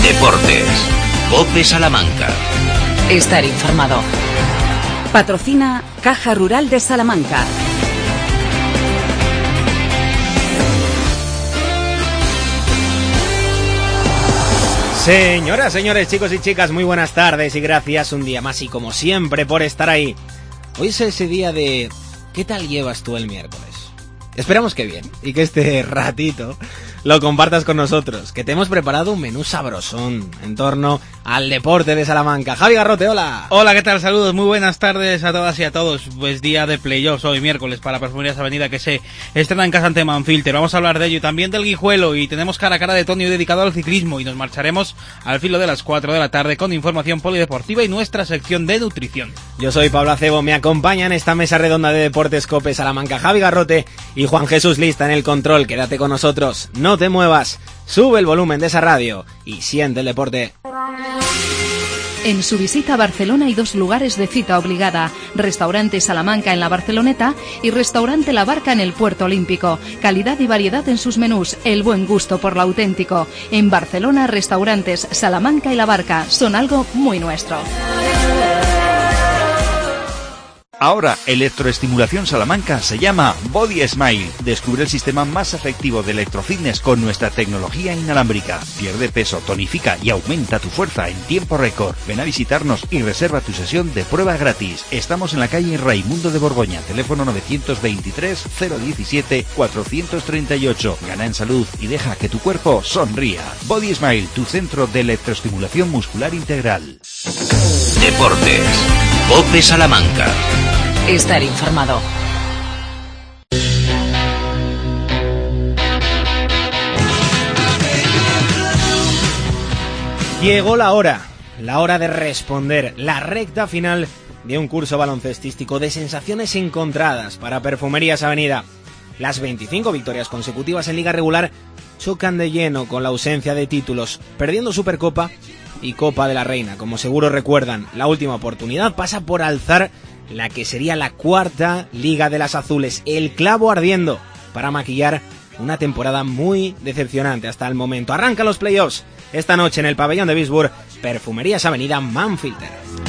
Deportes. COPE Salamanca. Estar informado. Patrocina Caja Rural de Salamanca. Señoras, señores, chicos y chicas, muy buenas tardes y gracias un día más y como siempre por estar ahí. Hoy es ese día de ¿qué tal llevas tú el miércoles? Esperamos que bien y que este ratito lo compartas con nosotros, que te hemos preparado un menú sabrosón en torno al deporte de Salamanca. Javi Garrote, hola. Hola, ¿qué tal? Saludos, muy buenas tardes a todas y a todos. Pues día de playoffs hoy miércoles para Perfumerías Avenida, que se estrena en casa ante Manfilter. Vamos a hablar de ello y también del Guijuelo, y tenemos cara a cara de Tony dedicado al ciclismo, y nos marcharemos al filo de las 4 de la tarde con información polideportiva y nuestra sección de nutrición. Yo soy Pablo Acebo, me acompaña en esta mesa redonda de Deportes COPE Salamanca Javi Garrote y Juan Jesús Lista en el control. Quédate con nosotros, no te muevas, sube el volumen de esa radio y siente el deporte. En su visita a Barcelona hay dos lugares de cita obligada: Restaurante Salamanca en la Barceloneta y Restaurante La Barca en el Puerto Olímpico. Calidad y variedad en sus menús, el buen gusto por lo auténtico. En Barcelona, restaurantes Salamanca y La Barca son algo muy nuestro. Ahora, Electroestimulación Salamanca se llama Body Smile. Descubre el sistema más efectivo de electrofitness con nuestra tecnología inalámbrica. Pierde peso, tonifica y aumenta tu fuerza en tiempo récord. Ven a visitarnos y reserva tu sesión de prueba gratis. Estamos en la calle Raimundo de Borgoña, teléfono 923 017 438. Gana en salud y deja que tu cuerpo sonría. Body Smile, tu centro de electroestimulación muscular integral. Deportes. COPE Salamanca. Estar informado. Llegó la hora de responder, la recta final de un curso baloncestístico de sensaciones encontradas para Perfumerías Avenida. Las 25 victorias consecutivas en liga regular chocan de lleno con la ausencia de títulos, perdiendo Supercopa y Copa de la Reina. Como seguro recuerdan, la última oportunidad pasa por alzar la que sería la cuarta Liga de las Azules, el clavo ardiendo para maquillar una temporada muy decepcionante hasta el momento. Arrancan los playoffs esta noche en el pabellón de Bisburg, Perfumerías Avenida Manfilter.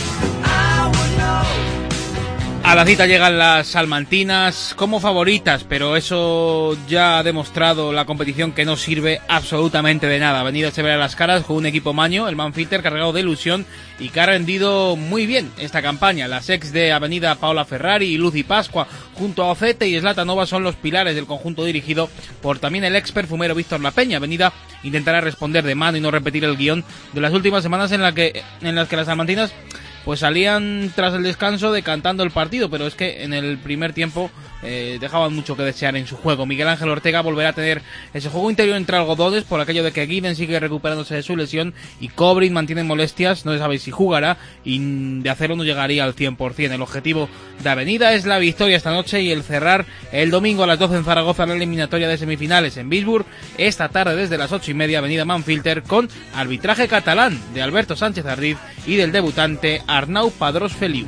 A la cita llegan las salmantinas como favoritas, pero eso ya ha demostrado la competición que no sirve absolutamente de nada. Avenida se verá las caras con un equipo maño, el Manfilter, cargado de ilusión y que ha rendido muy bien esta campaña. Las ex de Avenida, Paola Ferrari y Lucy Pascua, junto a Ocete y Slatanova, son los pilares del conjunto dirigido por también el ex perfumero Víctor La Peña. Avenida intentará responder de mano y no repetir el guión de las últimas semanas en las que las salmantinas pues salían tras el descanso decantando el partido, pero es que en el primer tiempo dejaban mucho que desear en su juego. Miguel Ángel Ortega volverá a tener ese juego interior entre algodones por aquello de que Guiden sigue recuperándose de su lesión y Kobrin mantiene molestias, no se sabe si jugará, y de hacerlo no llegaría al 100%. El objetivo de Avenida es la victoria esta noche y el cerrar el domingo a las 12 en Zaragoza la eliminatoria de semifinales en Bisburg, esta tarde desde las 8:30, Avenida Manfilter, con arbitraje catalán de Alberto Sánchez Ardiz y del debutante Arnau Padrós Feliu.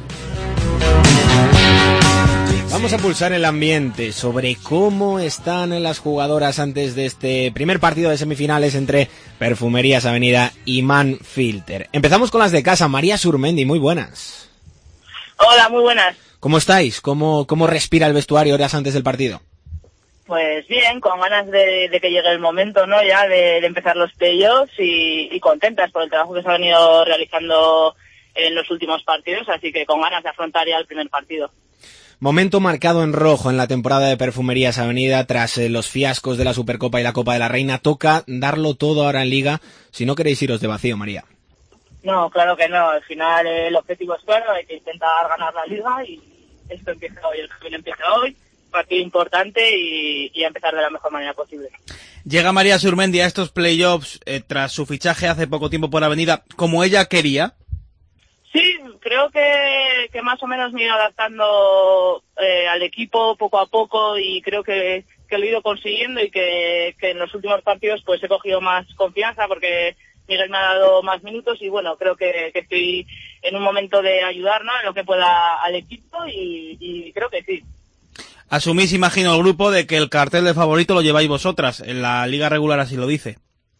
Vamos a pulsar el ambiente sobre cómo están las jugadoras antes de este primer partido de semifinales entre Perfumerías Avenida y Manfilter. Empezamos con las de casa. María Surmendi, muy buenas. Hola, muy buenas. ¿Cómo estáis? ¿Cómo respira el vestuario horas antes del partido? Pues bien, con ganas de que llegue el momento, ¿no? Ya de empezar los playoffs y contentas por el trabajo que se ha venido realizando en los últimos partidos, así que con ganas de afrontar ya el primer partido. Momento marcado en rojo en la temporada de Perfumerías Avenida tras los fiascos de la Supercopa y la Copa de la Reina. Toca darlo todo ahora en Liga, si no queréis iros de vacío, María. No, claro que no. Al final el objetivo es claro, hay que intentar ganar la Liga y esto empieza hoy, el camino empieza hoy, partido importante y a empezar de la mejor manera posible. Llega María Surmendi a estos playoffs tras su fichaje hace poco tiempo por Avenida, como ella quería. Sí, creo que más o menos me he ido adaptando al equipo poco a poco y creo que lo he ido consiguiendo y que en los últimos partidos pues he cogido más confianza porque Miguel me ha dado más minutos y bueno, creo que estoy en un momento de ayudar, ¿no?, en lo que pueda al equipo y creo que sí. Asumís, imagino, el grupo de que el cartel de favorito lo lleváis vosotras, en la liga regular así lo dice.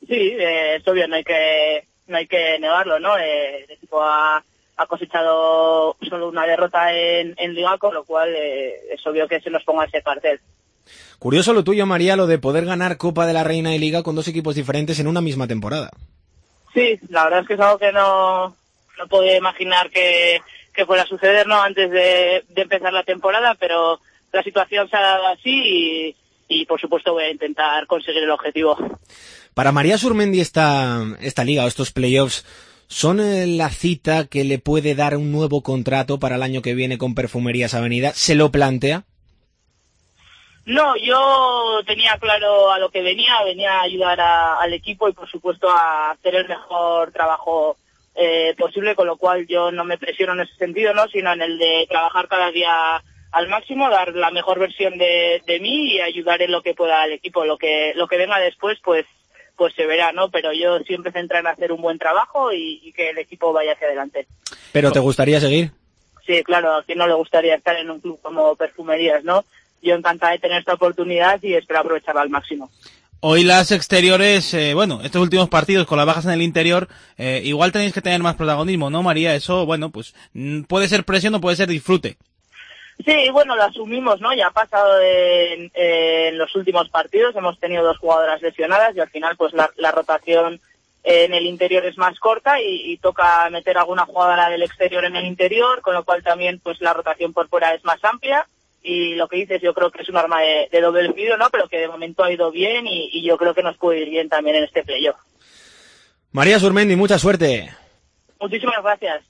Sí, es obvio, no hay que negarlo, ¿no? El equipo ha cosechado solo una derrota en Liga, con lo cual es obvio que se nos ponga ese cartel. Curioso lo tuyo, María, lo de poder ganar Copa de la Reina y Liga con dos equipos diferentes en una misma temporada. Sí, la verdad es que es algo que no podía imaginar que fuera a suceder, ¿no? Antes de empezar la temporada, pero la situación se ha dado así y por supuesto voy a intentar conseguir el objetivo. Para María Surmendi esta liga o estos playoffs son la cita que le puede dar un nuevo contrato para el año que viene con Perfumerías Avenida. ¿Se lo plantea? No, yo tenía claro a lo que venía a ayudar al equipo y por supuesto a hacer el mejor trabajo posible, con lo cual yo no me presiono en ese sentido, ¿no? Sino en el de trabajar cada día al máximo, dar la mejor versión de mí y ayudar en lo que pueda al equipo. Lo que venga después, pues se verá, ¿no? Pero yo siempre centro en hacer un buen trabajo y que el equipo vaya hacia adelante. ¿Pero te gustaría seguir? Sí, claro, a quien no le gustaría estar en un club como Perfumerías, ¿no? Yo encantada de tener esta oportunidad y espero aprovecharla al máximo. Hoy las exteriores, estos últimos partidos con las bajas en el interior, igual tenéis que tener más protagonismo, ¿no, María? Eso, pues puede ser presión o puede ser disfrute. Sí, bueno, lo asumimos, ¿no? Ya ha pasado en los últimos partidos, hemos tenido 2 jugadoras lesionadas y al final pues la rotación en el interior es más corta y toca meter alguna jugadora del exterior en el interior, con lo cual también pues la rotación por fuera es más amplia. Y lo que dices, yo creo que es un arma de doble filo, ¿no? Pero que de momento ha ido bien y yo creo que nos puede ir bien también en este playoff. María Surmendi, mucha suerte. Muchísimas gracias.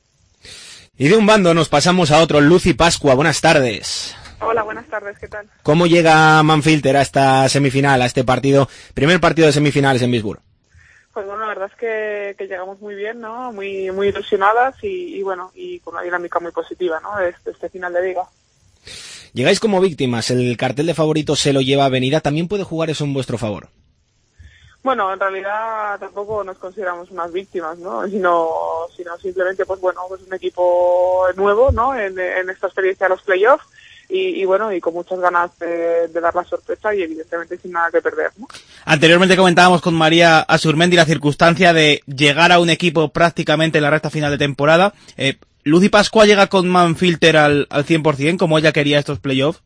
Y de un bando nos pasamos a otro. Lucy Pascua, buenas tardes. Hola, buenas tardes, ¿qué tal? ¿Cómo llega Manfilter a esta semifinal, a este partido, primer partido de semifinales en Visburg? Pues bueno, la verdad es que llegamos muy bien, ¿no? Muy ilusionadas y con una dinámica muy positiva, ¿no? De este final de liga. Llegáis como víctimas, el cartel de favoritos se lo lleva Avenida, ¿también puede jugar eso en vuestro favor? Bueno, en realidad tampoco nos consideramos unas víctimas, ¿no? Sino simplemente, pues un equipo nuevo, ¿no? En esta experiencia de los playoffs y con muchas ganas de dar la sorpresa y evidentemente sin nada que perder, ¿no? Anteriormente comentábamos con María Asurmendi la circunstancia de llegar a un equipo prácticamente en la recta final de temporada. ¿Lucy Pascua llega con Manfilter al 100% como ella quería estos playoffs?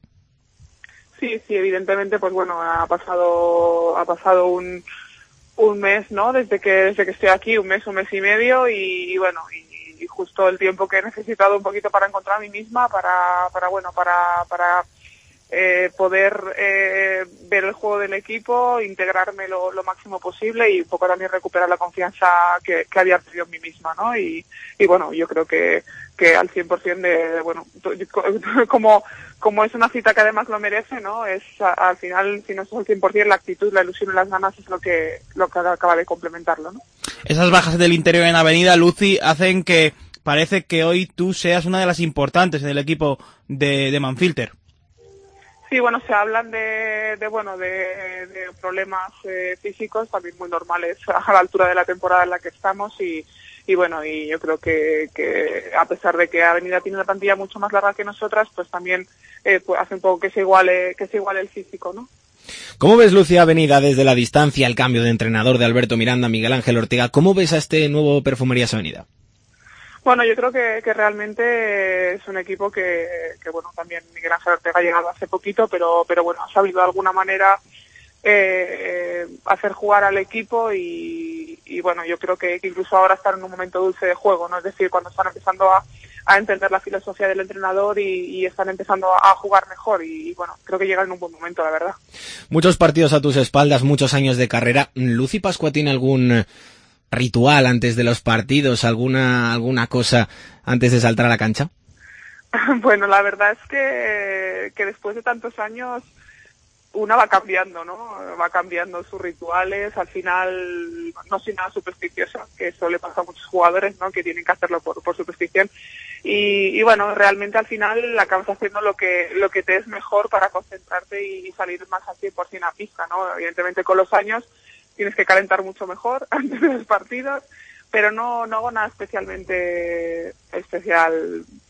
Sí, evidentemente, pues ha pasado un mes, ¿no? Desde que estoy aquí, un mes y medio y justo el tiempo que he necesitado un poquito para encontrar a mí misma, para poder ver el juego del equipo, integrarme lo máximo posible y un poco también recuperar la confianza que había perdido en mí misma, ¿no? Y yo creo que al 100% como es una cita que además lo merece, ¿no? Es al final, si no es al 100%, la actitud, la ilusión y las ganas es lo que acaba de complementarlo, ¿no? Esas bajas del interior en Avenida, Lucy, hacen que parece que hoy tú seas una de las importantes en el equipo de Manfilter. Sí, se hablan de problemas físicos también muy normales a la altura de la temporada en la que estamos y yo creo que a pesar de que Avenida tiene una plantilla mucho más larga que nosotras, pues también hace un poco que se iguale el físico, ¿no? ¿Cómo ves, Lucy, Avenida desde la distancia, el cambio de entrenador de Alberto Miranda a Miguel Ángel Ortega? ¿Cómo ves a este nuevo Perfumerías Avenida? Bueno, yo creo que realmente es un equipo que también Miguel Ángel Ortega ha llegado hace poquito, pero ha sabido de alguna manera hacer jugar al equipo y yo creo que incluso ahora están en un momento dulce de juego, ¿no? Es decir, cuando están empezando a entender la filosofía del entrenador y están empezando a jugar mejor y creo que llegan en un buen momento, la verdad. Muchos partidos a tus espaldas, muchos años de carrera. ¿Lucy Pascua tiene algún ritual antes de los partidos, alguna cosa antes de saltar a la cancha? Bueno, la verdad es que después de tantos años una va cambiando, ¿no? Va cambiando sus rituales, al final no soy nada supersticiosa, que eso le pasa a muchos jugadores, ¿no? Que tienen que hacerlo por superstición y realmente al final acabas haciendo lo que te es mejor para concentrarte y salir más al 100% a pista, ¿no? Evidentemente con los años tienes que calentar mucho mejor antes de los partidos, pero no hago nada especial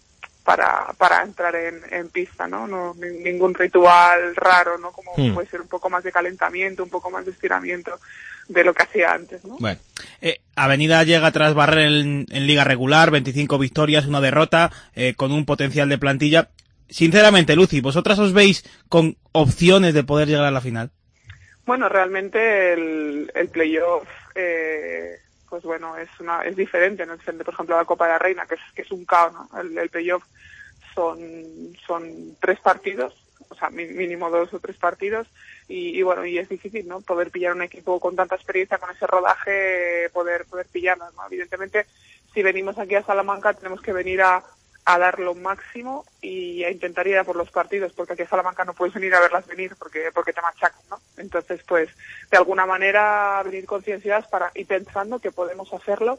para entrar en pista, ¿no? Ningún ritual raro, ¿no? Como puede ser un poco más de calentamiento, un poco más de estiramiento de lo que hacía antes, ¿no? Bueno, Avenida llega tras barrer en liga regular, 25 victorias, 1 derrota, con un potencial de plantilla. Sinceramente, Lucy, ¿vosotras os veis con opciones de poder llegar a la final? Bueno, realmente el playoff, pues bueno, es diferente, ¿no? Por ejemplo, la Copa de la Reina, que es un caos, ¿no? El playoff son 3 partidos, o sea, mínimo 2 o 3 partidos, y bueno, y es difícil, ¿no? Poder pillar un equipo con tanta experiencia, con ese rodaje, poder pillarlas, ¿no? Evidentemente, si venimos aquí a Salamanca, tenemos que venir a dar lo máximo y a intentar ir a por los partidos, porque aquí a Salamanca no puedes venir a verlas venir porque te machacan, ¿no? Entonces, pues, de alguna manera venir concienciadas y pensando que podemos hacerlo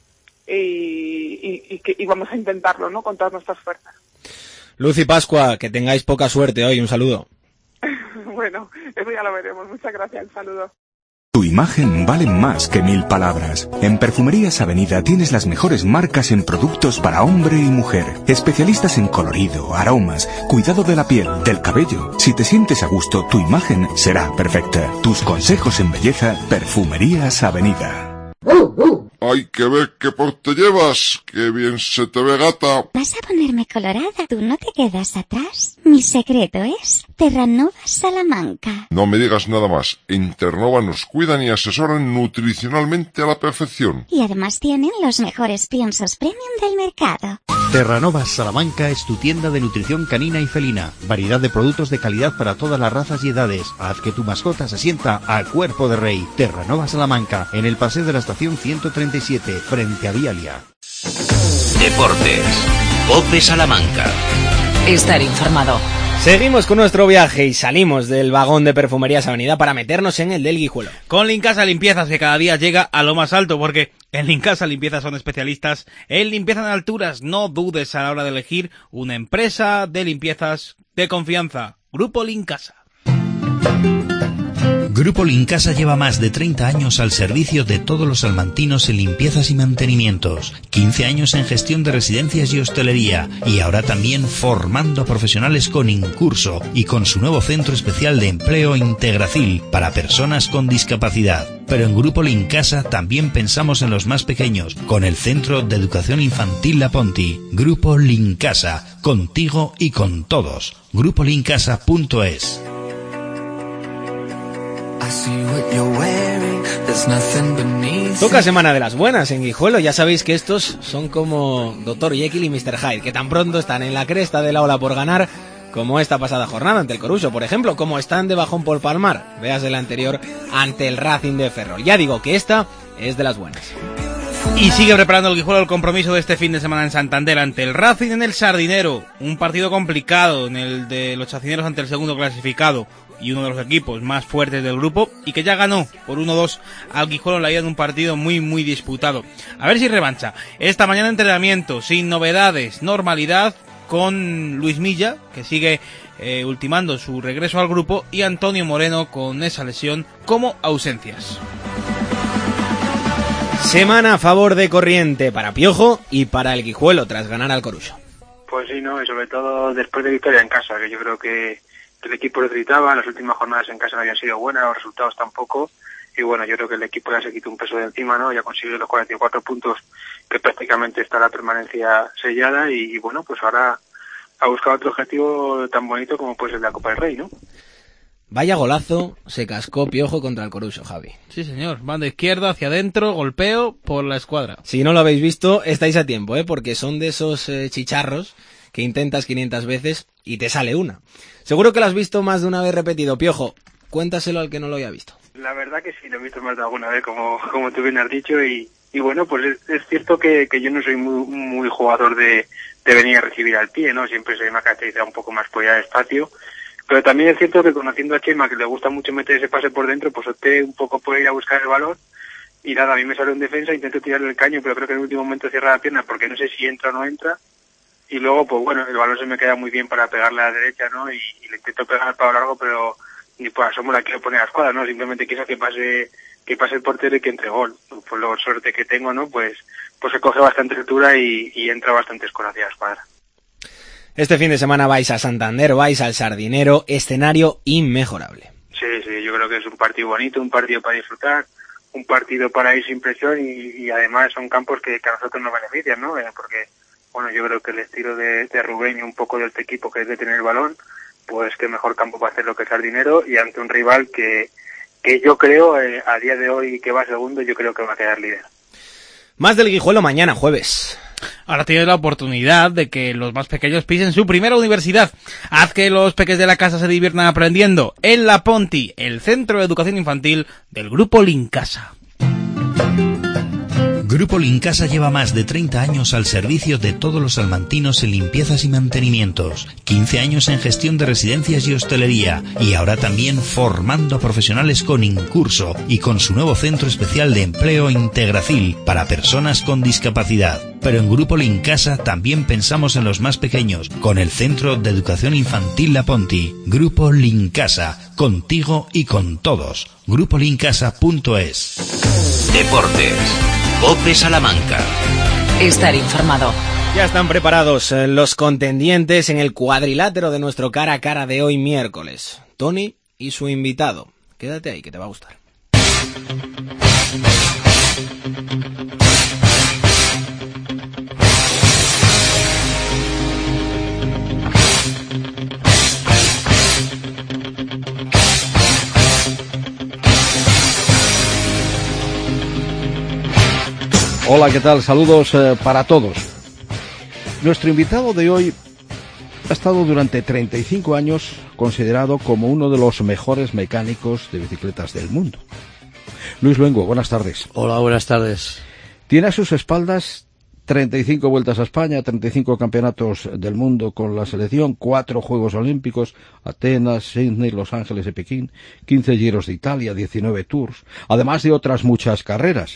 y vamos a intentarlo, ¿no? Con todas nuestras fuerzas. Lucy Pascua, que tengáis poca suerte hoy, un saludo. Bueno, eso ya lo veremos. Muchas gracias, un saludo. Tu imagen vale más que 1000 palabras. En Perfumerías Avenida tienes las mejores marcas en productos para hombre y mujer. Especialistas en colorido, aromas, cuidado de la piel, del cabello. Si te sientes a gusto, tu imagen será perfecta. Tus consejos en belleza, Perfumerías Avenida. Hay que ver qué porte llevas, qué bien se te ve, gata. Vas a ponerme colorada, tú no te quedas atrás. Mi secreto es Terranova Salamanca. No me digas nada más. En Terranova nos cuidan y asesoran nutricionalmente a la perfección. Y además tienen los mejores piensos premium del mercado. Terranova Salamanca es tu tienda de nutrición canina y felina. Variedad de productos de calidad para todas las razas y edades. Haz que tu mascota se sienta a cuerpo de rey. Terranova Salamanca, en el paseo de la estación 137, frente a Vialia. Deportes. COPE Salamanca. Estar informado. Seguimos con nuestro viaje y salimos del vagón de Perfumerías Avenida para meternos en el del Guijuelo. Con Lincasa Limpiezas, que cada día llega a lo más alto, porque en Lincasa Limpiezas son especialistas en limpieza de alturas. No dudes a la hora de elegir una empresa de limpiezas de confianza. Grupo Lincasa. Grupo Lincasa lleva más de 30 años al servicio de todos los salmantinos en limpiezas y mantenimientos, 15 años en gestión de residencias y hostelería, y ahora también formando profesionales con Incurso y con su nuevo centro especial de empleo Integracil para personas con discapacidad. Pero en Grupo Lincasa también pensamos en los más pequeños, con el Centro de Educación Infantil La Ponti. Grupo Lincasa, contigo y con todos. GrupoLincasa.es. Toca semana de las buenas en Guijuelo. Ya sabéis que estos son como Dr. Jekyll y Mr. Hyde, que tan pronto están en la cresta de la ola por ganar, como esta pasada jornada ante el Coruso, por ejemplo, como están de bajón por palmar, veas el anterior ante el Racing de Ferrol. Ya digo que esta es de las buenas. Y sigue preparando el Guijuelo el compromiso de este fin de semana en Santander ante el Racing en el Sardinero, un partido complicado en el de los chacineros ante el segundo clasificado y uno de los equipos más fuertes del grupo, y que ya ganó por 1-2 al Guijuelo en la ida en un partido muy disputado. A ver si revancha. Esta mañana entrenamiento, sin novedades, normalidad, con Luis Milla, que sigue ultimando su regreso al grupo, y Antonio Moreno con esa lesión como ausencias. Semana a favor de corriente para Piojo y para el Guijuelo tras ganar al Coruso. Pues sí, ¿no? Y sobre todo después de victoria en casa, que yo creo que el equipo lo gritaba, las últimas jornadas en casa no habían sido buenas, los resultados tampoco, y bueno, yo creo que el equipo ya se quitó un peso de encima, ¿no? Ya consiguió los 44 puntos, que prácticamente está la permanencia sellada, y bueno, pues ahora ha buscado otro objetivo tan bonito como puede ser la Copa del Rey, ¿no? Vaya golazo se cascó Piojo contra el Coruso, Javi. Sí, señor. Banda izquierda, hacia adentro, golpeo por la escuadra. Si no lo habéis visto, estáis a tiempo, porque son de esos chicharros que intentas 500 veces y te sale una. Seguro que lo has visto más de una vez repetido. Piojo, cuéntaselo al que no lo haya visto. La verdad que sí, lo he visto más de alguna vez, como tú bien has dicho, y bueno, pues es cierto que yo no soy muy jugador de venir a recibir al pie, ¿no? Siempre soy una característica un poco más apoyada de espacio. Pero también es cierto que conociendo a Chema, que le gusta mucho meter ese pase por dentro, pues opté un poco por ir a buscar el balón. Y nada, a mí me sale en defensa, intento tirarle el caño, pero creo que en el último momento cierra la pierna porque no sé si entra o no entra. Y luego, pues bueno, el balón se me queda muy bien para pegarle a la derecha, ¿no? Y le intento pegar al palo largo, pero ni por asomo la quiero poner a escuadra, ¿no? Simplemente quiero que pase el portero y que entre gol. Por la suerte que tengo, ¿no? Pues se coge bastante altura y entra bastante escolar hacia la escuadra. Este fin de semana vais a Santander, vais al Sardinero, escenario inmejorable. Sí, yo creo que es un partido bonito, un partido para disfrutar, un partido para ir sin presión y además son campos que a nosotros nos benefician, ¿no? Porque, bueno, yo creo que el estilo de Rubén y un poco del equipo que es de tener el balón, pues qué mejor campo para hacerlo que el Sardinero y ante un rival que yo creo, a día de hoy que va segundo, yo creo que va a quedar líder. Más del Guijuelo mañana, jueves. Ahora tienes la oportunidad de que los más pequeños pisen su primera universidad. Haz que los peques de la casa se diviertan aprendiendo en La Ponti, el centro de educación infantil del Grupo Lincasa. Grupo Lincasa lleva más de 30 años al servicio de todos los salmantinos en limpiezas y mantenimientos, 15 años en gestión de residencias y hostelería, y ahora también formando a profesionales con Incurso y con su nuevo centro especial de empleo Integracil para personas con discapacidad. Pero en Grupo Lincasa también pensamos en los más pequeños, con el Centro de Educación Infantil La Ponti. Grupo Lincasa, contigo y con todos. GrupoLincasa.es. Deportes. COPE Salamanca. Estar informado. Ya están preparados los contendientes en el cuadrilátero de nuestro cara a cara de hoy miércoles. Tony y su invitado. Quédate ahí que te va a gustar. Hola, ¿qué tal? Saludos para todos. Nuestro invitado de hoy ha estado durante 35 años considerado como uno de los mejores mecánicos de bicicletas del mundo. Luis Luengo, buenas tardes. Hola, buenas tardes. Tiene a sus espaldas 35 vueltas a España, 35 campeonatos del mundo con la selección, 4 Juegos Olímpicos, Atenas, Sydney, Los Ángeles y Pekín, 15 Giros de Italia, 19 Tours, además de otras muchas carreras.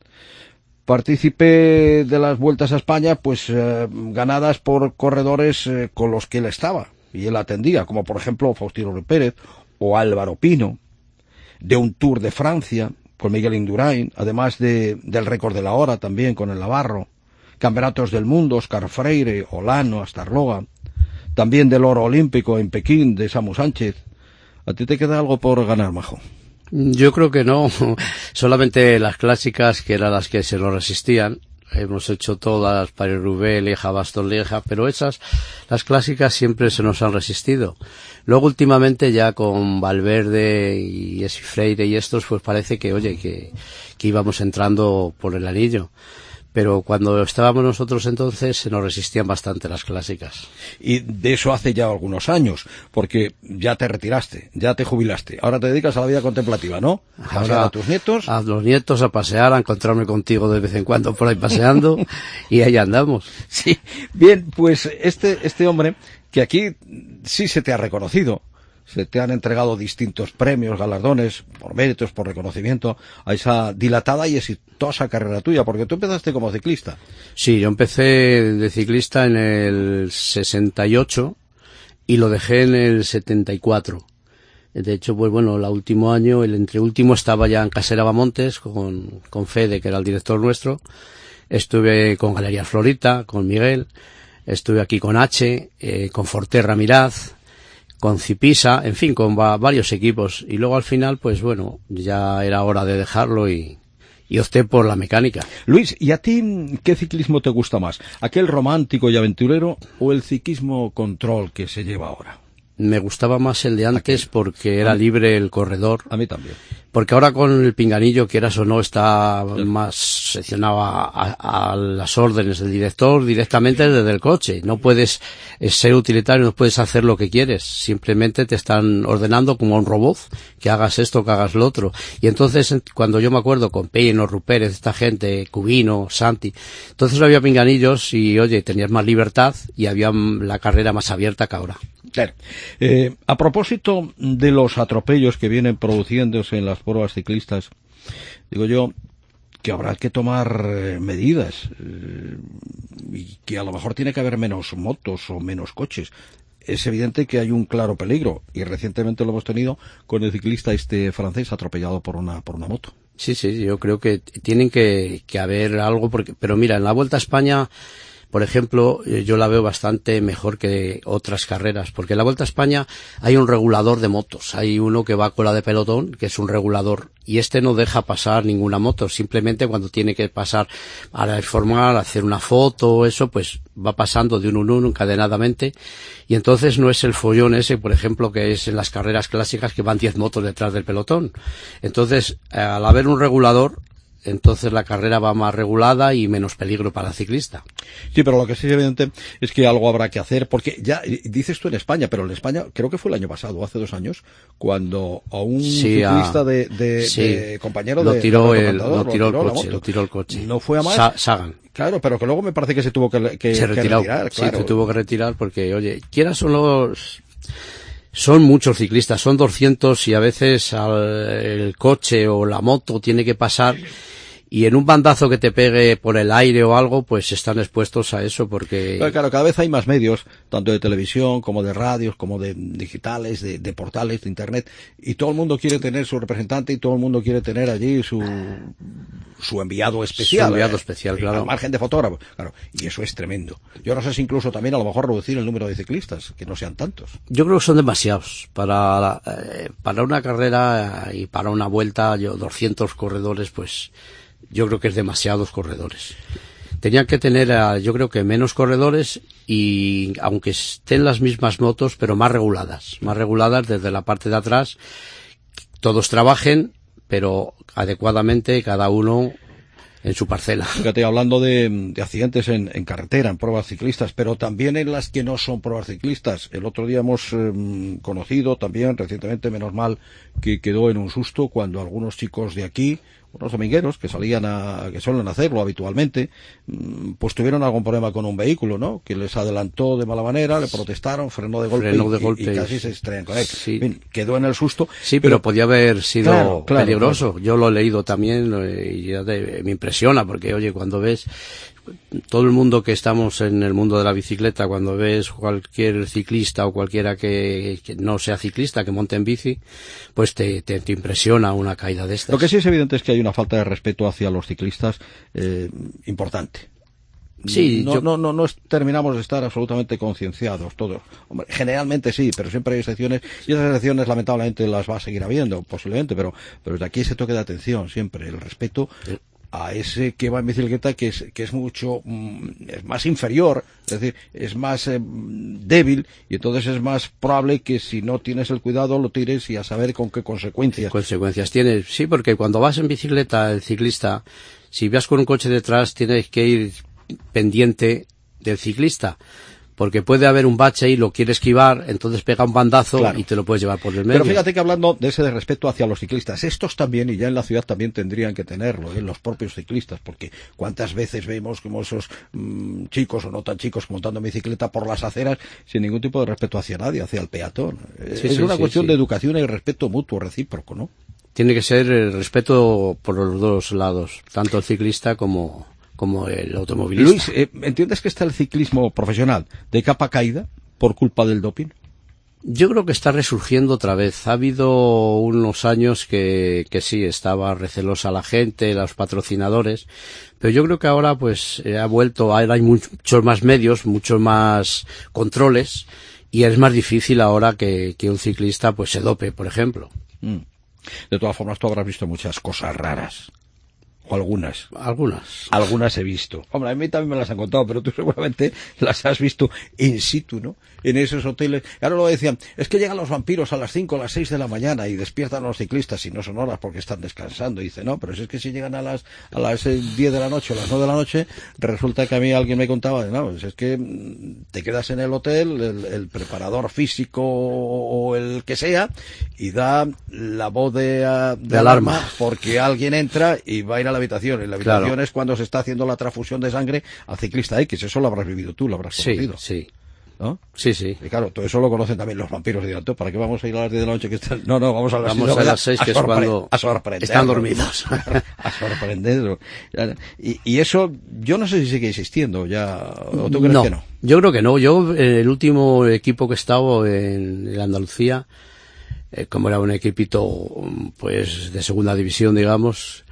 Partícipe de las vueltas a España, pues ganadas por corredores con los que él estaba y él atendía, como por ejemplo Faustino Ruiz Pérez o Álvaro Pino, de un Tour de Francia con Miguel Indurain, además del récord de la hora también con el Navarro, campeonatos del mundo, Óscar Freire, Olano, Astarloga, también del oro olímpico en Pekín de Samu Sánchez. ¿A ti te queda algo por ganar, Majo? Yo creo que no, solamente las clásicas que eran las que se nos resistían. Hemos hecho todas, París-Roubaix, Lieja, Bastogne-Lieja, pero las clásicas siempre se nos han resistido. Luego últimamente ya con Valverde y Jesse Freire y estos, pues parece que, oye, que íbamos entrando por el anillo. Pero cuando estábamos nosotros entonces se nos resistían bastante las clásicas. Y de eso hace ya algunos años, porque ya te retiraste, ya te jubilaste. Ahora te dedicas a la vida contemplativa, ¿no? A pasear a tus nietos. A los nietos, a pasear, a encontrarme contigo de vez en cuando por ahí paseando, y ahí andamos. Sí, bien, pues este hombre, que aquí sí se te ha reconocido, se te han entregado distintos premios, galardones, por méritos, por reconocimiento, a esa dilatada y exitosa carrera tuya, porque tú empezaste como ciclista. Sí, yo empecé de ciclista en el 68 y lo dejé en el 74. De hecho, pues bueno, el último año, el entreúltimo, estaba ya en Casera Bamontes con Fede, que era el director nuestro. Estuve con Galerías Florita, con Miguel, estuve aquí con H, con Forterra Miraz, con Cipisa, en fin, con varios equipos. Y luego al final, pues bueno, ya era hora de dejarlo y opté por la mecánica. Luis, ¿y a ti qué ciclismo te gusta más? ¿Aquel romántico y aventurero o el ciclismo control que se lleva ahora? Me gustaba más el de antes porque era libre el corredor. A mí también. Porque ahora con el pinganillo, quieras o no, está más seccionado a las órdenes del director directamente desde el coche. No puedes ser utilitario, no puedes hacer lo que quieres. Simplemente te están ordenando como un robot, que hagas esto, que hagas lo otro. Y entonces, cuando yo me acuerdo con Pino, Rupérez, esta gente, Cubino, Santi, entonces no había pinganillos y, oye, tenías más libertad y había la carrera más abierta que ahora. Claro. A propósito de los atropellos que vienen produciéndose en las pruebas ciclistas, digo yo que habrá que tomar medidas y que a lo mejor tiene que haber menos motos o menos coches. Es evidente que hay un claro peligro y recientemente lo hemos tenido con el ciclista francés atropellado por una moto. Sí, yo creo que tienen que haber algo, pero mira, en la Vuelta a España por ejemplo, yo la veo bastante mejor que otras carreras, porque en la Vuelta a España hay un regulador de motos, hay uno que va a cola de pelotón, que es un regulador, y este no deja pasar ninguna moto, simplemente cuando tiene que pasar a informar, hacer una foto, eso, pues va pasando de uno en uno encadenadamente, y entonces no es el follón ese, por ejemplo, que es en las carreras clásicas que van 10 motos detrás del pelotón. Entonces, al haber un regulador, entonces la carrera va más regulada y menos peligro para el ciclista. Sí, pero lo que sí es evidente es que algo habrá que hacer, porque ya dices tú en España, pero en España creo que fue el año pasado, hace 2 años, cuando a un ciclista de compañero lo de tiró el coche. No fue a más. Sagan. Claro, pero que luego me parece que se tuvo que retirar. Claro. Sí, se tuvo que retirar porque, oye, son muchos ciclistas, son 200 y a veces el coche o la moto tiene que pasar y en un bandazo que te pegue por el aire o algo, pues están expuestos a eso porque... Claro, cada vez hay más medios, tanto de televisión como de radios, como de digitales, de portales, de internet, y todo el mundo quiere tener su representante y todo el mundo quiere tener allí su enviado especial. Su enviado especial, claro. Al margen de fotógrafos, claro, y eso es tremendo. Yo no sé si incluso también a lo mejor reducir el número de ciclistas, que no sean tantos. Yo creo que son demasiados. Para una carrera y para una vuelta, 200 corredores, pues... yo creo que es demasiados corredores. Tenían que tener, yo creo que menos corredores y aunque estén las mismas motos, pero más reguladas desde la parte de atrás, todos trabajen, pero adecuadamente cada uno en su parcela. Fíjate, hablando de accidentes en carretera, en pruebas ciclistas, pero también en las que no son pruebas ciclistas. El otro día hemos conocido también, recientemente, menos mal, que quedó en un susto cuando algunos chicos de aquí, unos domingueros que que suelen hacerlo habitualmente, pues tuvieron algún problema con un vehículo, ¿no? Que les adelantó de mala manera, le protestaron, frenó de golpe y casi se estrellan con él. Sí. Bien, quedó en el susto. Sí, pero podía haber sido peligroso. Claro. Yo lo he leído también y ya me impresiona porque, oye, cuando ves todo el mundo que estamos en el mundo de la bicicleta, cuando ves cualquier ciclista o cualquiera que no sea ciclista, que monte en bici, pues te impresiona una caída de estas. Lo que sí es evidente es que hay una falta de respeto hacia los ciclistas importante. Sí, no terminamos de estar absolutamente concienciados todos. Hombre, generalmente sí, pero siempre hay excepciones y esas excepciones lamentablemente las va a seguir habiendo, posiblemente, pero desde aquí ese toque de atención siempre, el respeto a ese que va en bicicleta que es mucho es más inferior, es decir, es más débil y entonces es más probable que si no tienes el cuidado lo tires y a saber con qué consecuencias. ¿Qué consecuencias tienes? Sí, porque cuando vas en bicicleta, el ciclista, si vas con un coche detrás, tienes que ir pendiente del ciclista. Porque puede haber un bache y lo quiere esquivar, entonces pega un bandazo y te lo puedes llevar por el medio. Pero fíjate que hablando de ese de respeto hacia los ciclistas, estos también, y ya en la ciudad también tendrían que tenerlo, los propios ciclistas, porque cuántas veces vemos como esos chicos o no tan chicos montando en bicicleta por las aceras sin ningún tipo de respeto hacia nadie, hacia el peatón. Es una cuestión de educación y respeto mutuo, recíproco, ¿no? Tiene que ser el respeto por los dos lados, tanto el ciclista como el automovilista. Luis, ¿entiendes que está el ciclismo profesional de capa caída por culpa del doping? Yo creo que está resurgiendo otra vez. Ha habido unos años que sí, estaba recelosa la gente, los patrocinadores, pero yo creo que ahora pues ha vuelto, ahora hay muchos más medios, muchos más controles, y es más difícil ahora que un ciclista pues se dope, por ejemplo. De todas formas, tú habrás visto muchas cosas raras. O algunas. Algunas he visto. Hombre, a mí también me las han contado, pero tú seguramente las has visto in situ, ¿no? En esos hoteles. Ahora lo decían, es que llegan los vampiros a las 5 o las 6 de la mañana y despiertan a los ciclistas y no son horas porque están descansando. Y dice, no, pero si es que si llegan a las 10 de la noche o las 9 de la noche, resulta que a mí alguien me contaba, no, es que te quedas en el hotel, el preparador físico o el que sea, y da la voz de alarma porque alguien entra y va a ir a la habitación. En la habitación es cuando se está haciendo la transfusión de sangre al ciclista X. Eso lo habrás vivido tú, lo habrás conocido. Sí. ¿No? Sí, sí. Y claro, todo eso lo conocen también los vampiros. Dirán, ¿para qué vamos a ir a las 10 de la noche? Que están... No, vamos a las 6 que es cuando están dormidos. A sorprender. Y eso, yo no sé si sigue existiendo ya. ¿O tú crees que no? Yo creo que no. Yo, el último equipo que he estado en Andalucía, como era un equipito pues de segunda división, digamos,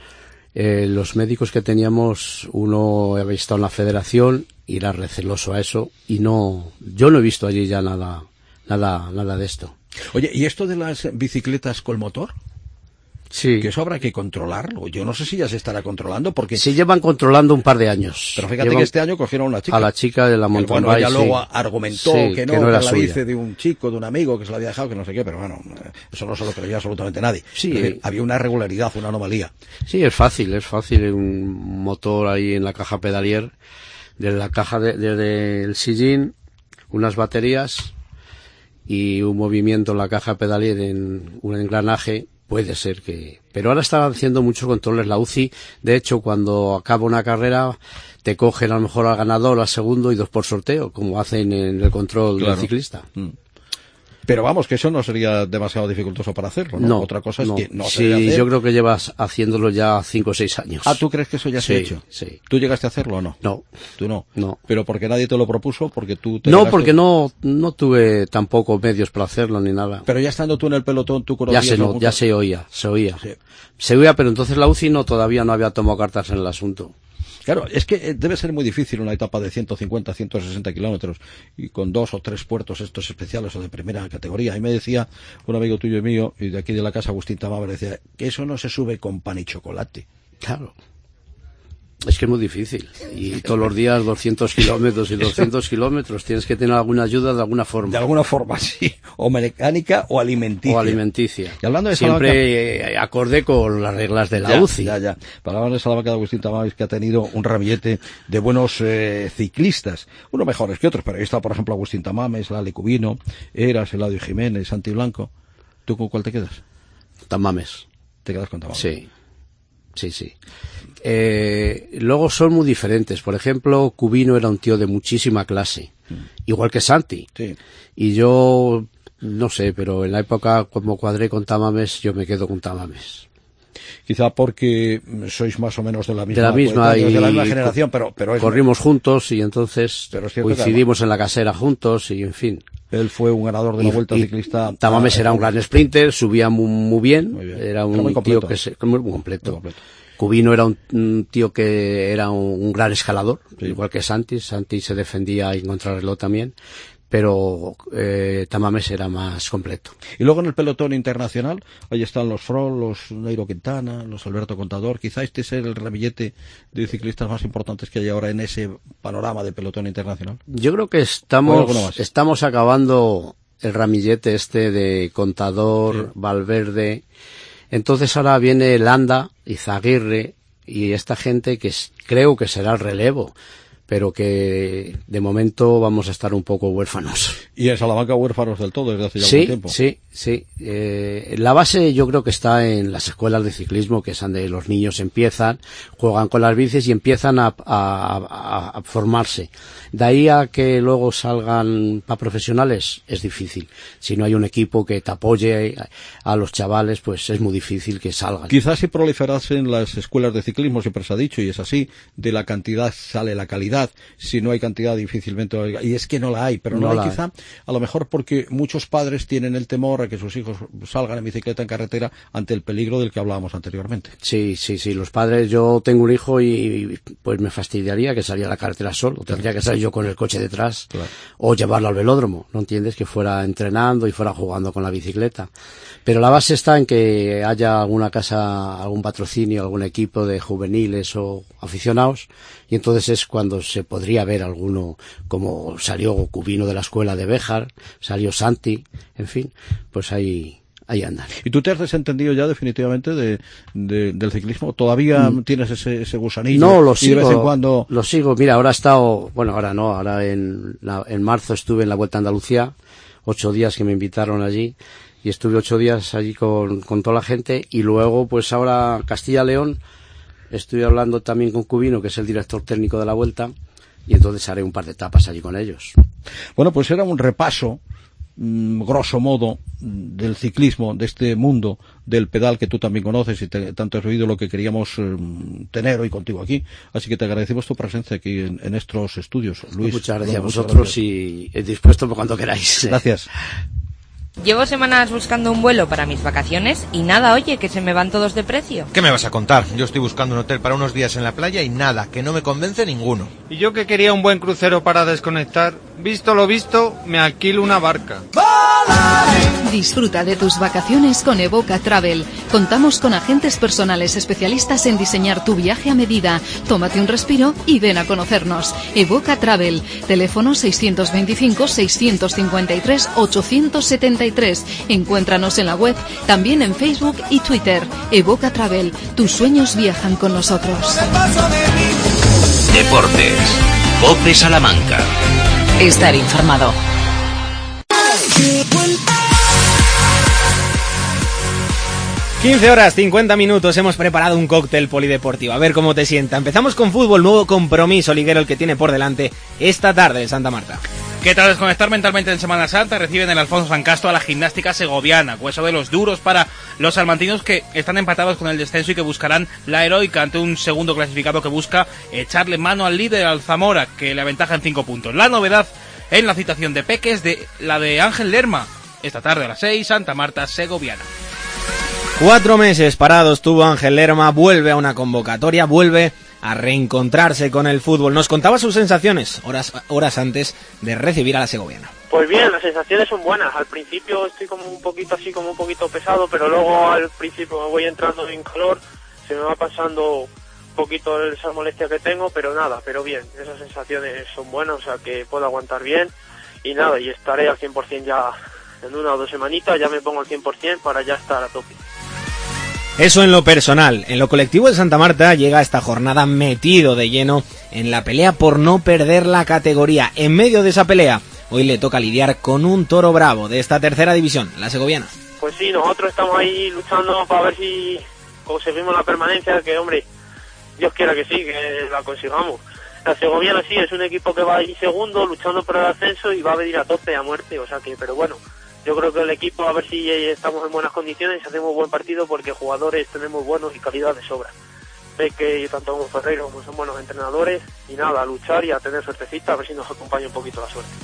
Los médicos que teníamos, uno había estado en la federación y era receloso a eso, y yo no he visto allí ya nada de esto. Oye, ¿y esto de las bicicletas con motor? Sí. Que eso habrá que controlarlo. Yo no sé si ya se estará controlando porque... Se llevan controlando un par de años. Pero fíjate que este año cogieron a una chica. A la chica de la mountain bike. Bueno, ella luego argumentó que no era la suya. dice de un chico, de un amigo que se la había dejado, que no sé qué, pero bueno, eso no se lo creía absolutamente nadie. Sí. Había una irregularidad, una anomalía. Sí, es fácil, un motor ahí en la caja pedalier, desde la caja del sillín, unas baterías y un movimiento en la caja pedalier en un engranaje. Puede ser que... Pero ahora están haciendo muchos controles la UCI. De hecho, cuando acaba una carrera, te cogen a lo mejor al ganador, al segundo y 2 por sorteo, como hacen en el control del ciclista. Pero vamos, que eso no sería demasiado dificultoso para hacerlo, ¿no? No, otra cosa es que no se sí, debe hacer. Yo creo que llevas haciéndolo ya 5 o 6 años. Ah, ¿tú crees que eso ya se ha hecho? Sí. ¿Tú llegaste a hacerlo o no? No. ¿Tú no? No. ¿Pero porque nadie te lo propuso? ¿Porque tú te No, llegaste? porque no tuve tampoco medios para hacerlo ni nada. Pero ya estando tú en el pelotón, tú conocías... Ya se oía. Se oía, pero entonces la UCI todavía no había tomado cartas en el asunto. Claro, es que debe ser muy difícil una etapa de 150, 160 kilómetros y con 2 o 3 puertos estos especiales o de primera categoría. Y me decía un amigo tuyo y mío, y de aquí de la casa, Agustín Tamá, me decía que eso no se sube con pan y chocolate. Claro. Es que es muy difícil. Y todos los días 200 kilómetros y 200 kilómetros. Tienes que tener alguna ayuda de alguna forma. De alguna forma, sí. O mecánica o alimenticia. Y hablando de siempre acorde con las reglas de la UCI. Ya. Palabras de Salamanca de Agustín Tamás, que ha tenido un ramillete de buenos ciclistas. Unos mejores que otros, pero ahí está, por ejemplo, Agustín Tamames, Lali Cubino, Eras, Eladio Jiménez, Santi Blanco. ¿Tú con cuál te quedas? Tamames. ¿Te quedas con Tamames? Sí. Luego son muy diferentes. Por ejemplo, Cubino era un tío de muchísima clase, igual que Santi. Sí. Y yo, no sé, pero en la época como cuadré con Tamames, yo me quedo con Tamames. Quizá porque sois más o menos de la misma generación, pero corrimos juntos y entonces coincidimos en la casera juntos y en fin. Él fue un ganador de la Vuelta Ciclista. Tamames era un gran sprinter, subía muy bien. Era un tío muy completo. Cubino era un tío que era un gran escalador, igual que Santi. Santi se defendía en contrarreloj también, pero Tamames era más completo. Y luego en el pelotón internacional, ahí están los Froll, los Nairo Quintana, los Alberto Contador. Quizá este sea el ramillete de ciclistas más importantes que hay ahora en ese panorama de pelotón internacional. Yo creo que estamos acabando el ramillete este de Contador, Valverde. Entonces ahora viene Landa, Izaguirre y esta gente que creo que será el relevo, pero que de momento vamos a estar un poco huérfanos. Y en Salamanca huérfanos del todo desde hace ya algún tiempo. Sí. La base yo creo que está en las escuelas de ciclismo, que es donde los niños empiezan, juegan con las bicis y empiezan a formarse. De ahí a que luego salgan para profesionales es difícil. Si no hay un equipo que te apoye a los chavales, pues es muy difícil que salgan. Quizás si proliferasen las escuelas de ciclismo, siempre se ha dicho, y es así, de la cantidad sale la calidad. Si no hay cantidad, difícilmente, y es que no la hay, pero no hay quizá, a lo mejor porque muchos padres tienen el temor a que sus hijos salgan en bicicleta en carretera ante el peligro del que hablábamos anteriormente. Sí, los padres, yo tengo un hijo y pues me fastidiaría que saliera a la carretera solo, tendría que salir yo con el coche detrás, o llevarlo al velódromo, ¿no entiendes? Que fuera entrenando y fuera jugando con la bicicleta. Pero la base está en que haya alguna casa, algún patrocinio, algún equipo de juveniles o aficionados, y entonces es cuando se podría ver alguno, como salió Cubino de la escuela de Béjar, salió Santi, en fin, pues ahí andan. ¿Y tú te has desentendido ya definitivamente del ciclismo? ¿Todavía tienes ese gusanillo? No, lo sigo. Y de vez en cuando... Lo sigo. Mira, ahora he estado, ahora en marzo estuve en la Vuelta a Andalucía, 8 días que me invitaron allí, y estuve 8 días allí con toda la gente, y luego pues ahora Castilla-León, estoy hablando también con Cubino, que es el director técnico de la Vuelta, y entonces haré un par de etapas allí con ellos. Bueno, pues era un repaso, grosso modo, del ciclismo, de este mundo del pedal que tú también conoces y tanto has oído, lo que queríamos tener hoy contigo aquí. Así que te agradecemos tu presencia aquí en estos estudios, Luis. Muchas gracias a vosotros y dispuesto por cuando queráis. Gracias. Llevo semanas buscando un vuelo para mis vacaciones y nada, oye, que se me van todos de precio. ¿Qué me vas a contar? Yo estoy buscando un hotel para unos días en la playa y nada, que no me convence ninguno. Y yo que quería un buen crucero para desconectar, visto lo visto, me alquilo una barca. Disfruta de tus vacaciones con Evoca Travel. Contamos con agentes personales especialistas en diseñar tu viaje a medida. Tómate un respiro y ven a conocernos. Evoca Travel. Teléfono 625-653-873. Encuéntranos en la web, también en Facebook y Twitter. Evoca Travel. Tus sueños viajan con nosotros. Deportes. COPE Salamanca. Estar informado. 15 horas, 50 minutos, hemos preparado un cóctel polideportivo. A ver cómo te sienta. Empezamos con fútbol, nuevo compromiso liguero el que tiene por delante esta tarde en Santa Marta. ¿Qué tal desconectar mentalmente en Semana Santa? Reciben el Alfonso San Castro a la Gimnástica Segoviana, hueso de los duros para los salmantinos que están empatados con el descenso y que buscarán la heroica ante un segundo clasificado que busca echarle mano al líder, al Zamora, que le aventaja en 5 puntos. La novedad en la citación de Peques, la de Ángel Lerma, esta tarde a las 6, Santa Marta Segoviana. 4 meses parados tuvo Ángel Lerma, vuelve a una convocatoria, vuelve a reencontrarse con el fútbol. Nos contaba sus sensaciones horas antes de recibir a la segoviana. Pues bien, las sensaciones son buenas. Al principio estoy como un poquito pesado, pero luego al principio me voy entrando en calor, se me va pasando un poquito esa molestia que tengo, pero bien, esas sensaciones son buenas, o sea que puedo aguantar bien y nada, y estaré al 100% ya en 1 o 2 semanitas, ya me pongo al 100% para ya estar a tope. Eso en lo personal. En lo colectivo de Santa Marta llega esta jornada metido de lleno en la pelea por no perder la categoría. En medio de esa pelea, hoy le toca lidiar con un toro bravo de esta tercera división, la segoviana. Pues sí, nosotros estamos ahí luchando para ver si conseguimos la permanencia, que hombre, Dios quiera que sí, que la consigamos. La segoviana sí, es un equipo que va ahí segundo, luchando por el ascenso y va a venir a tope, a muerte, o sea que, pero bueno. Yo creo que el equipo, a ver si estamos en buenas condiciones y hacemos buen partido, porque jugadores tenemos buenos y calidad de sobra. Sé que tanto como Ferreiro como son buenos entrenadores y nada, a luchar y a tener suertecita, a ver si nos acompaña un poquito la suerte.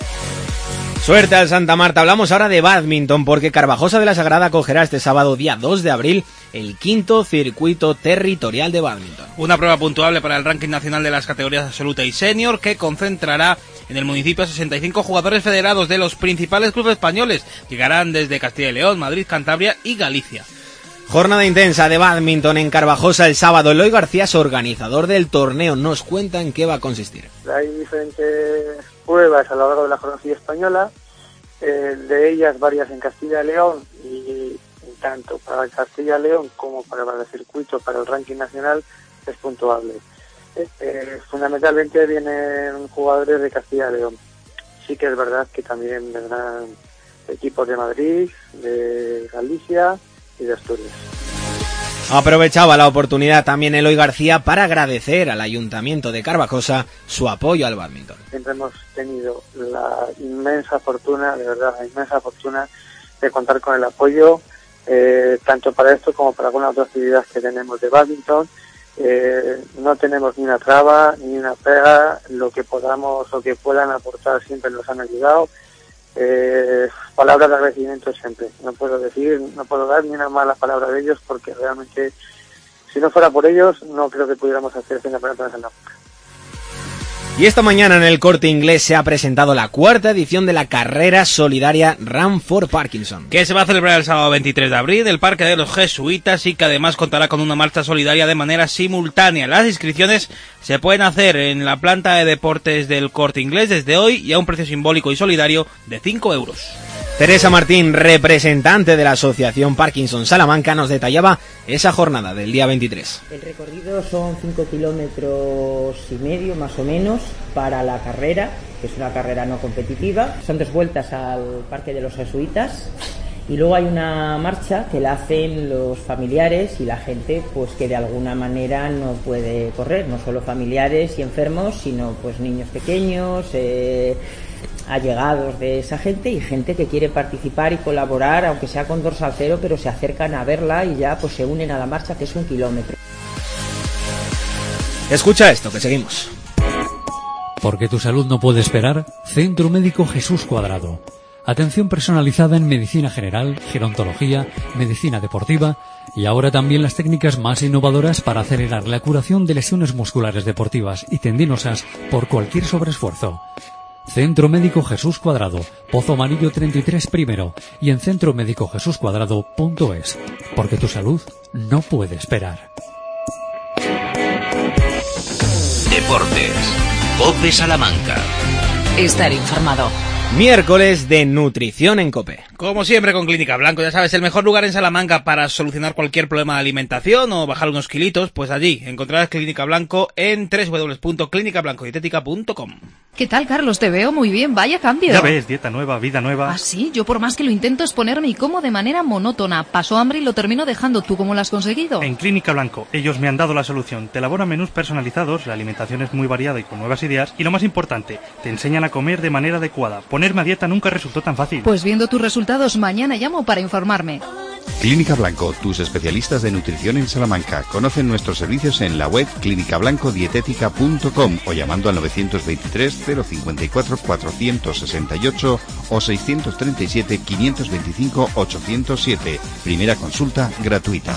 Suerte al Santa Marta. Hablamos ahora de bádminton, porque Carvajosa de la Sagrada acogerá este sábado, día 2 de abril, el 5º circuito territorial de bádminton. Una prueba puntuable para el ranking nacional de las categorías absoluta y senior, que concentrará en el municipio a 65 jugadores federados de los principales clubes españoles. Llegarán desde Castilla y León, Madrid, Cantabria y Galicia. Jornada intensa de bádminton en Carvajosa el sábado. Eloy García es organizador del torneo. Nos cuenta en qué va a consistir. Hay diferentes pruebas a lo largo de la geografía española, de ellas varias en Castilla y León, y tanto para Castilla y León como para el circuito, para el ranking nacional, es puntuable. Fundamentalmente vienen jugadores de Castilla y León. Sí que es verdad que también vendrán equipos de Madrid, de Galicia y de Asturias. Aprovechaba la oportunidad también Eloy García para agradecer al Ayuntamiento de Carvajosa su apoyo al bádminton. Siempre hemos tenido la inmensa fortuna, de verdad, la inmensa fortuna de contar con el apoyo, tanto para esto como para alguna otra actividad que tenemos de bádminton. No tenemos ni una traba, ni una pega, lo que podamos o que puedan aportar siempre nos han ayudado. Palabras de agradecimiento siempre. No puedo dar ni una mala palabra de ellos, porque realmente si no fuera por ellos no creo que pudiéramos hacer el campeonato de Salamanca. Y esta mañana en el Corte Inglés se ha presentado la 4ª edición de la carrera solidaria Run for Parkinson, que se va a celebrar el sábado 23 de abril en el Parque de los Jesuitas y que además contará con una marcha solidaria de manera simultánea. Las inscripciones se pueden hacer en la planta de deportes del Corte Inglés desde hoy y a un precio simbólico y solidario de 5 euros. Teresa Martín, representante de la Asociación Parkinson Salamanca, nos detallaba esa jornada del día 23. El recorrido son 5,5 kilómetros más o menos para la carrera, que es una carrera no competitiva. Son 2 vueltas al Parque de los Jesuitas y luego hay una marcha que la hacen los familiares y la gente pues que de alguna manera no puede correr, no solo familiares y enfermos, sino pues niños pequeños, allegados de esa gente y gente que quiere participar y colaborar, aunque sea con dorsal cero, pero se acercan a verla y ya pues se unen a la marcha, que es 1 kilómetro. Escucha esto, que seguimos. Porque tu salud no puede esperar, Centro Médico Jesús Cuadrado. Atención personalizada en medicina general, gerontología, medicina deportiva y ahora también las técnicas más innovadoras para acelerar la curación de lesiones musculares deportivas y tendinosas por cualquier sobreesfuerzo. Centro Médico Jesús Cuadrado, Pozo Amarillo 33 primero y en centromédicojesuscuadrado.es, porque tu salud no puede esperar. Deportes. COPE Salamanca. Estar informado. Miércoles de nutrición en COPE. Como siempre con Clínica Blanco, ya sabes, el mejor lugar en Salamanca para solucionar cualquier problema de alimentación o bajar unos kilitos, pues allí encontrarás Clínica Blanco en www.clinicablancodietética.com. ¿Qué tal, Carlos? Te veo muy bien, vaya cambio. Ya ves, dieta nueva, vida nueva. ¿Ah, sí? Yo por más que lo intento es ponerme y como de manera monótona. Paso hambre y lo termino dejando. ¿Tú cómo lo has conseguido? En Clínica Blanco, ellos me han dado la solución. Te elaboran menús personalizados, la alimentación es muy variada y con nuevas ideas. Y lo más importante, te enseñan a comer de manera adecuada. Ponerme a dieta nunca resultó tan fácil. Pues viendo tus resultados, mañana llamo para informarme. Clínica Blanco, tus especialistas de nutrición en Salamanca. Conocen nuestros servicios en la web clinicablancodietética.com o llamando al 923 054 468 o 637 525 807. Primera consulta gratuita.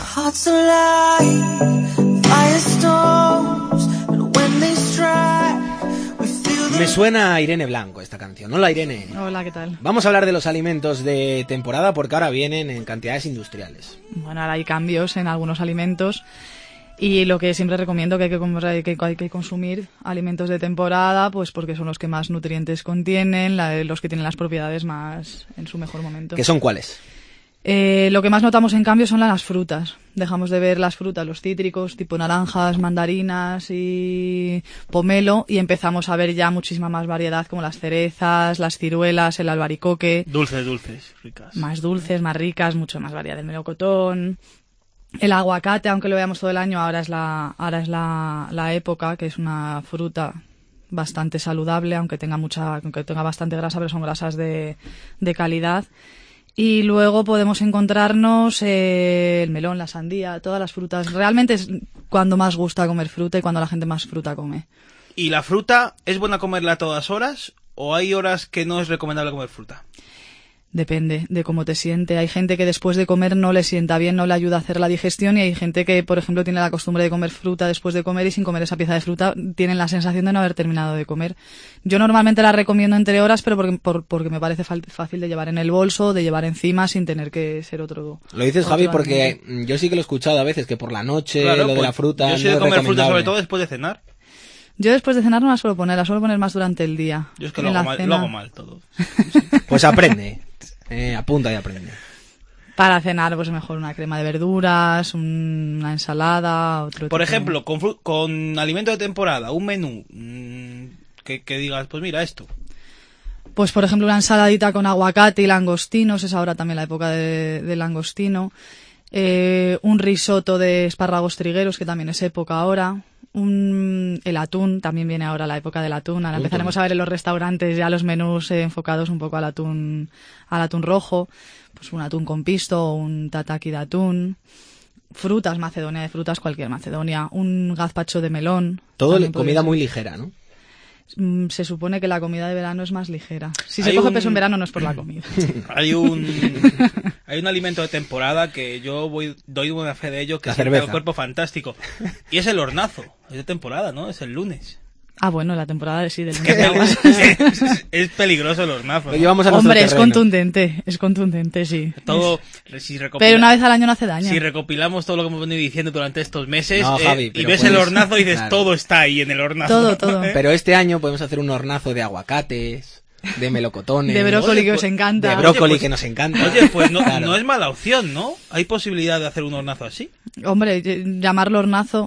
Me suena a Irene Blanco esta canción. Hola, Irene. Hola, ¿qué tal? Vamos a hablar de los alimentos de temporada porque ahora vienen en cantidades industriales. Bueno, ahora hay cambios en algunos alimentos y lo que siempre recomiendo que hay que consumir alimentos de temporada, pues porque son los que más nutrientes contienen, los que tienen las propiedades más en su mejor momento. ¿Qué son cuáles? Lo que más notamos en cambio son las frutas. Dejamos de ver las frutas, los cítricos, tipo naranjas, mandarinas y pomelo, y empezamos a ver ya muchísima más variedad como las cerezas, las ciruelas, el albaricoque. Dulces, ricas. Más dulces, más ricas, mucho más variedad. El melocotón, el aguacate, aunque lo veamos todo el año, ahora es la época, que es una fruta bastante saludable, aunque tenga bastante grasa, pero son grasas de calidad. Y luego podemos encontrarnos el melón, la sandía, todas las frutas. Realmente es cuando más gusta comer fruta y cuando la gente más fruta come. ¿Y la fruta es buena comerla a todas horas o hay horas que no es recomendable comer fruta? Depende de cómo te siente. Hay gente que después de comer no le sienta bien, no le ayuda a hacer la digestión, y hay gente que, por ejemplo, tiene la costumbre de comer fruta después de comer y sin comer esa pieza de fruta tienen la sensación de no haber terminado de comer. Yo normalmente la recomiendo entre horas, pero porque me parece fácil de llevar en el bolso, de llevar encima sin tener que ser otro. Lo dices, Javi, porque yo sí que lo he escuchado a veces, que por la noche, claro, lo de la fruta. Yo soy de comer fruta sobre todo después de cenar. Yo después de cenar no la suelo poner más durante el día. Yo es que lo hago mal todo. Pues aprende. Apunta y aprende. Para cenar, pues mejor una crema de verduras, una ensalada, Por ejemplo, con alimento de temporada, un menú que digas, pues mira esto. Pues por ejemplo una ensaladita con aguacate y langostinos, es ahora también la época de langostino. Un risotto de espárragos trigueros, que también es época ahora. El atún, también viene ahora la época del atún. Ahora empezaremos a ver en los restaurantes ya los menús enfocados un poco al atún rojo. Pues un atún con pisto o un tataki de atún. Frutas, Macedonia de frutas, cualquier Macedonia. Un gazpacho de melón. Todo comida muy ligera, ¿no? Se supone que la comida de verano es más ligera. Si se coge peso en verano no es por la comida. Hay un alimento de temporada que yo doy buena fe de ello, que es el cuerpo fantástico. Y es el hornazo. Es de temporada, ¿no? Es el lunes. Ah, bueno, la temporada sí, del lunes. Es peligroso el hornazo, ¿no? Hombre, es contundente, sí. Todo, pero una vez al año no hace daño. Si recopilamos todo lo que hemos venido diciendo durante estos meses, Javi, y ves el hornazo y dices, claro, todo está ahí en el hornazo. Todo. Pero este año podemos hacer un hornazo de aguacates, de melocotones, de brócoli, que os encanta. De brócoli, que nos encanta. Oye, pues no es mala opción, ¿no? Hay posibilidad de hacer un hornazo así. Hombre, llamarlo hornazo...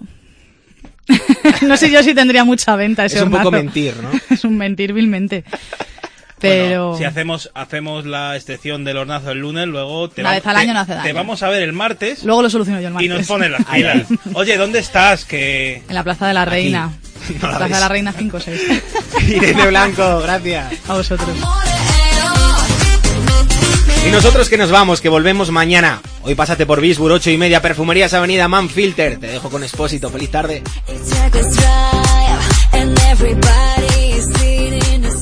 No sé yo si tendría mucha venta ese hornazo. Es un poco mentir, ¿no? Es un mentir vilmente. Pero... Bueno, si hacemos la excepción del hornazo el lunes, luego una vez al año no hace daño. Te vamos a ver el martes. Luego lo soluciono yo el martes. Y nos ponen las pilas. Oye, ¿dónde estás? En la Plaza de la Reina. Plaza de la Reina 5 o 6. Irene Blanco, gracias. A vosotros. Y nosotros que nos vamos, que volvemos mañana. Hoy pásate por Bisburg, 8:30, Perfumerías Avenida Manfilter. Te dejo con Expósito. Feliz tarde.